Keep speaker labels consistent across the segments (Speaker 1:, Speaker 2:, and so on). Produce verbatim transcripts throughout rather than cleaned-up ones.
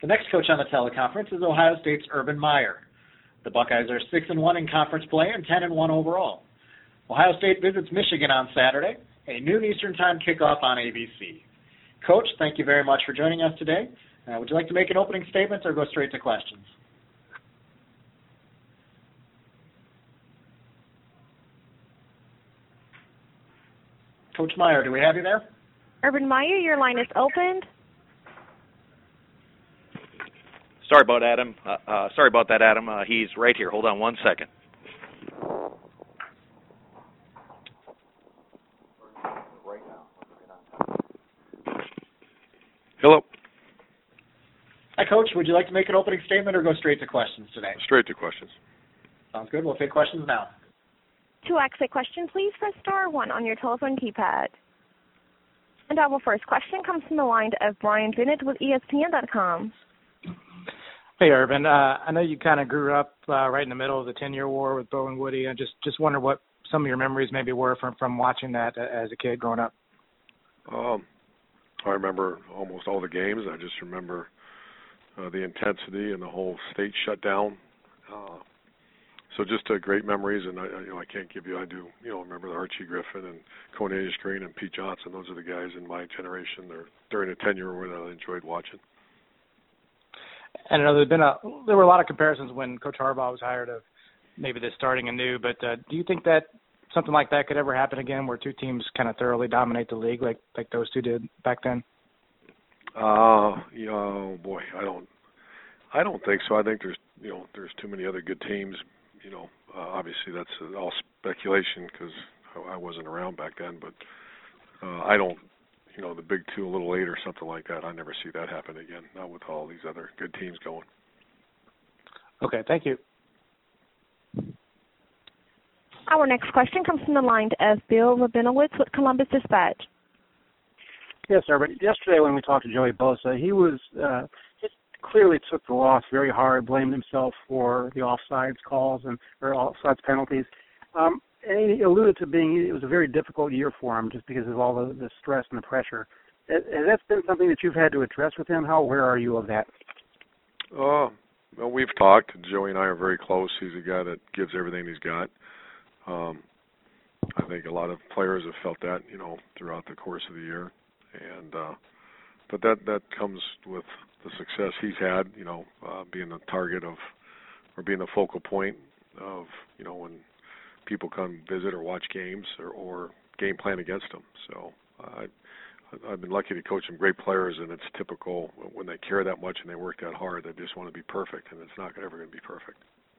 Speaker 1: The next coach on the teleconference is Ohio State's Urban Meyer. The Buckeyes are six and one in conference play and ten and one overall. Ohio State visits Michigan on Saturday, a noon Eastern Time kickoff on A B C. Coach, thank you very much for joining us today. Uh, would you like to make an opening statement or go straight to questions? Coach Meyer, do we have you there?
Speaker 2: Urban Meyer, your line is opened.
Speaker 3: Sorry about Adam. Uh, uh, sorry about that, Adam. Uh, he's right here. Hold on one second. Hello.
Speaker 1: Hi, Coach. Would you like to make an opening statement or go straight to questions today?
Speaker 4: Straight to questions.
Speaker 1: Sounds good. We'll take questions now.
Speaker 2: To ask a question, please press star one on your telephone keypad. And our first question comes from the line of Brian Bennett with E S P N dot com.
Speaker 5: Hey, Urban. Uh, I know you kind of grew up uh, right in the middle of the ten-year war with Bo and Woody. I just just wonder what some of your memories maybe were from, from watching that as a kid growing up.
Speaker 4: Um, I remember almost all the games. I just remember uh, the intensity and the whole state shutdown. Uh, so just uh, great memories, and I, you know, I can't give you. I do, you know, remember the Archie Griffin and Cornelius Green and Pete Johnson. Those are the guys in my generation. They're during the ten-year war that I enjoyed watching.
Speaker 5: And I know there's been a there were a lot of comparisons when Coach Harbaugh was hired of maybe this starting anew. But uh, do you think that something like that could ever happen again, where two teams kind of thoroughly dominate the league like like those two did back then?
Speaker 4: Uh, you know, boy, I don't, I don't think so. I think there's, you know, there's too many other good teams. You know, uh, obviously that's all speculation because I wasn't around back then. But uh, I don't, you know, the big two a little later, something like that. I never see that happen again. Not with all these other good teams going.
Speaker 5: Okay, thank you.
Speaker 2: Our next question comes from the line of Bill Rabinowitz with Columbus Dispatch.
Speaker 6: Yes, sir. But yesterday when we talked to Joey Bosa, he was uh, just clearly took the loss very hard, blamed himself for the offsides calls and or offsides penalties. Um, and he alluded to being it was a very difficult year for him just because of all the, the stress and the pressure. Has that been something that you've had to address with him? How aware are you of that?
Speaker 4: Uh, well, we've talked. Joey and I are very close. He's a guy that gives everything he's got. Um, I think a lot of players have felt that, you know, throughout the course of the year. And uh, but that that comes with the success he's had, you know, uh, being the target of or being the focal point of, you know, when people come visit or watch games or, or game plan against them. So uh, I, I've been lucky to coach some great players, and it's typical when they care that much and they work that hard, they just want to be perfect, and it's not ever going to be perfect.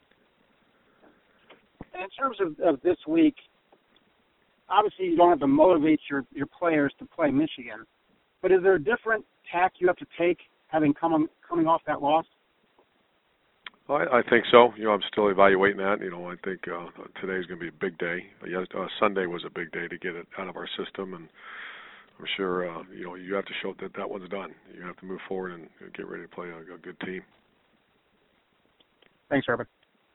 Speaker 6: In terms of, of this week, obviously you don't have to motivate your, your players to play Michigan, but is there a different tack you have to take having come on, coming off that loss?
Speaker 4: Well, I, I think so. You know, I'm still evaluating that. You know, I think uh, today's going to be a big day. Yes, uh, Sunday was a big day to get it out of our system, and I'm sure, uh, you know, you have to show that that one's done. You have to move forward and get ready to play a, a good team.
Speaker 6: Thanks, Urban.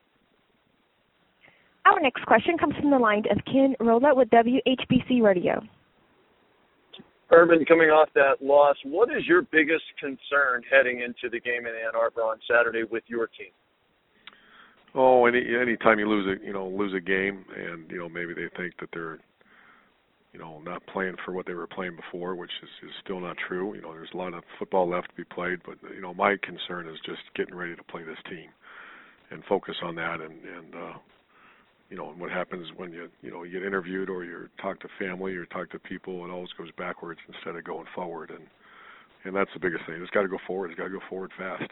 Speaker 2: Our next question comes from the line of Ken Rolla with W H B C Radio.
Speaker 7: Urban, coming off that loss, what is your biggest concern heading into the game in Ann Arbor on Saturday with your team?
Speaker 4: Oh, any any time you lose a you know lose a game, and you know maybe they think that they're you know not playing for what they were playing before, which is, is still not true. You know, there's a lot of football left to be played, but you know my concern is just getting ready to play this team and focus on that and and. Uh, You know, and what happens when you, you know, you get interviewed or you talk to family or talk to people, it always goes backwards instead of going forward. And, and that's the biggest thing. It's got to go forward. It's got to go forward fast.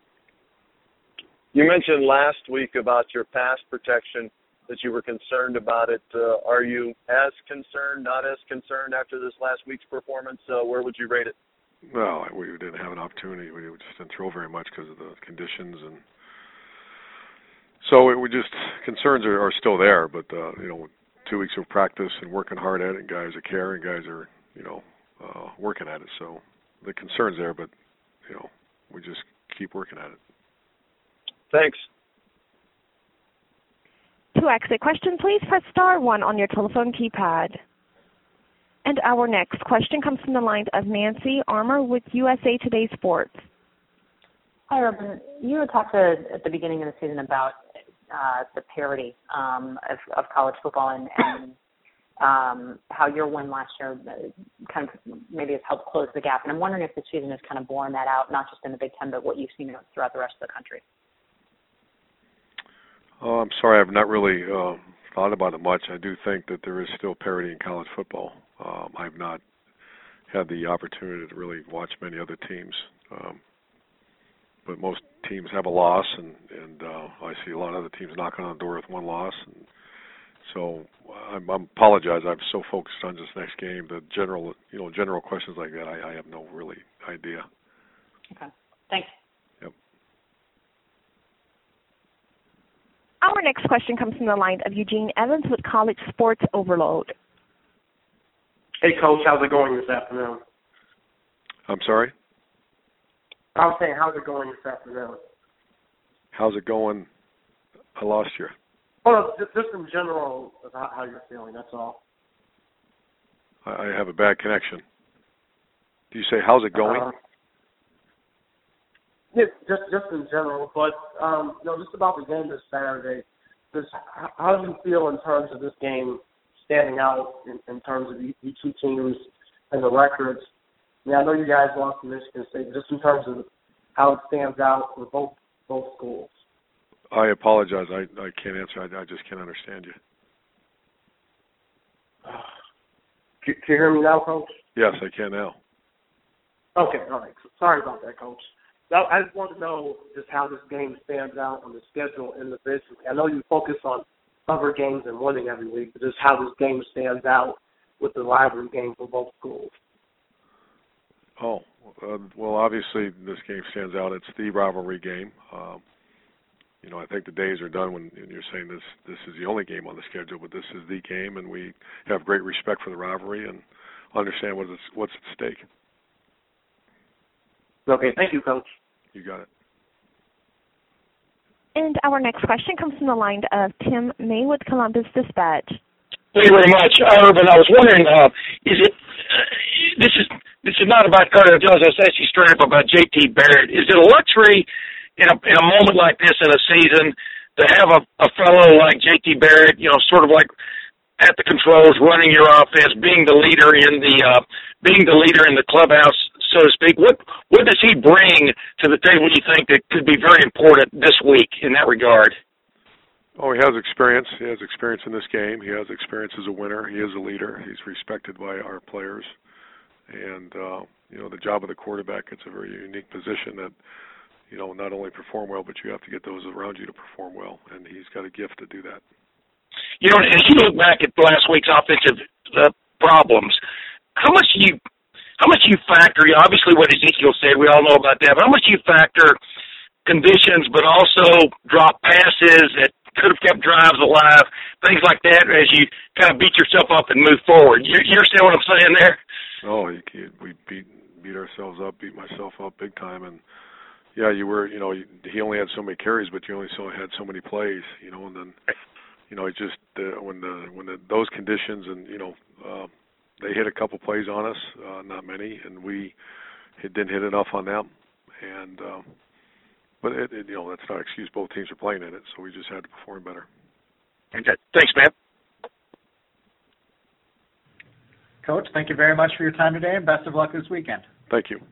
Speaker 7: You mentioned last week about your pass protection, that you were concerned about it. Uh, are you as concerned, not as concerned after this last week's performance? Uh, where would you rate it?
Speaker 4: Well, we didn't have an opportunity. We just didn't throw very much because of the conditions and So it would just concerns are, are still there, but uh, you know, two weeks of practice and working hard at it, and guys are caring, guys are you know uh, working at it. So the concern's there, but you know, we just keep working at it.
Speaker 7: Thanks.
Speaker 2: To ask a question, please press star one on your telephone keypad. And our next question comes from the line of Nancy Armour with U S A Today Sports.
Speaker 8: Hi, Urban. You had talked to, at the beginning of the season about uh, the parity um, of, of college football and, and um, how your win last year kind of maybe has helped close the gap. And I'm wondering if the season has kind of borne that out, not just in the Big Ten, but what you've seen throughout the rest of the country.
Speaker 4: Oh, I'm sorry, I've not really uh, thought about it much. I do think that there is still parity in college football. Um, I've not had the opportunity to really watch many other teams. Um, but most teams have a loss, and, and uh, I see a lot of other teams knocking on the door with one loss. And so I apologize. I'm so focused on this next game. The general, you know, general questions like that, I, I have no really idea.
Speaker 8: Okay. Thanks.
Speaker 4: Yep.
Speaker 2: Our next question comes from the line of Eugene Evans with College Sports Overload.
Speaker 9: Hey, Coach, how's it going this afternoon?
Speaker 4: I'm sorry?
Speaker 9: I was saying, how's it going this afternoon?
Speaker 4: How's it going? I lost you.
Speaker 9: Well, just, just in general, how, how you're feeling, that's all.
Speaker 4: I, I have a bad connection. Do you say, how's it going?
Speaker 9: Uh, yeah, just just in general, but um, you know, just about the game this Saturday. Just how do you feel in terms of this game standing out in, in terms of you, you two teams and the records? Yeah, I know you guys lost to Michigan State, but just in terms of how it stands out for both both schools.
Speaker 4: I apologize. I, I can't answer. I, I just can't understand you.
Speaker 9: Can, can you hear me now, Coach?
Speaker 4: Yes, I can now.
Speaker 9: Okay, all right. Sorry about that, Coach. Now, I just want to know just how this game stands out on the schedule individually. I know you focus on other games and winning every week, but just how this game stands out with the rivalry game for both schools.
Speaker 4: Oh, uh, well, obviously this game stands out. It's the rivalry game. Um, you know, I think the days are done when you're saying this this is the only game on the schedule, but this is the game, and we have great respect for the rivalry and understand what is, what's at stake.
Speaker 9: Okay, thank you, Coach.
Speaker 4: You got it.
Speaker 2: And our next question comes from the line of Tim May with Columbus Dispatch.
Speaker 10: Thank you very much, uh, Urban. I was wondering, uh, is it uh, this is this is not about Carter Jones. I was actually straight up about J T Barrett. Is it a luxury in a in a moment like this in a season to have a, a fellow like J T Barrett, you know, sort of like at the controls, running your offense, being the leader in the uh, being the leader in the clubhouse, so to speak? What what does he bring to the table, you think, that could be very important this week in that regard?
Speaker 4: Oh, he has experience. He has experience in this game. He has experience as a winner. He is a leader. He's respected by our players. And, uh, you know, the job of the quarterback, it's a very unique position that, you know, not only perform well, but you have to get those around you to perform well. And he's got a gift to do that.
Speaker 10: You know, as you look back at last week's offensive uh, problems, how much do you how much do you factor, you know, obviously what Ezekiel said, we all know about that, but how much do you factor conditions, but also drop passes that could have kept drives alive, things like that, as you kind of beat yourself up and move forward? You, you understand what I'm saying there?
Speaker 4: Oh, you, you, we beat beat ourselves up, beat myself up big time, and yeah, you were, you know, he only had so many carries, but you only so had so many plays, you know, and then, you know, it just uh, when the when the those conditions and you know uh, they hit a couple plays on us, uh, not many, and we it didn't hit enough on them, and. Um, But, it, it, you know, that's not an excuse. Both teams are playing in it, so we just had to perform better.
Speaker 10: Okay. Thanks, man.
Speaker 1: Coach, thank you very much for your time today, and best of luck this weekend.
Speaker 4: Thank you.